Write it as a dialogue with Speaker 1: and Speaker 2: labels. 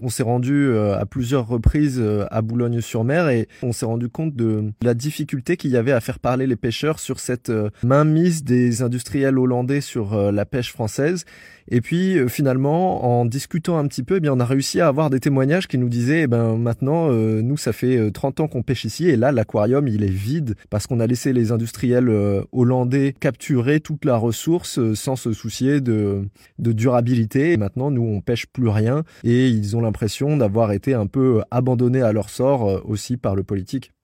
Speaker 1: On s'est rendu à plusieurs reprises à Boulogne-sur-Mer et on s'est rendu compte de la difficulté qu'il y avait à faire parler les pêcheurs sur cette mainmise des industriels hollandais sur la pêche française. Et puis finalement, en discutant un petit peu, on a réussi à avoir des témoignages qui nous disaient maintenant, nous ça fait 30 ans qu'on pêche ici et là l'aquarium il est vide parce qu'on a laissé les industriels hollandais capturer toute la ressource sans se soucier de durabilité. Et maintenant, nous on pêche plus rien et ils ont l'impression d'avoir été un peu abandonnés à leur sort aussi par le politique.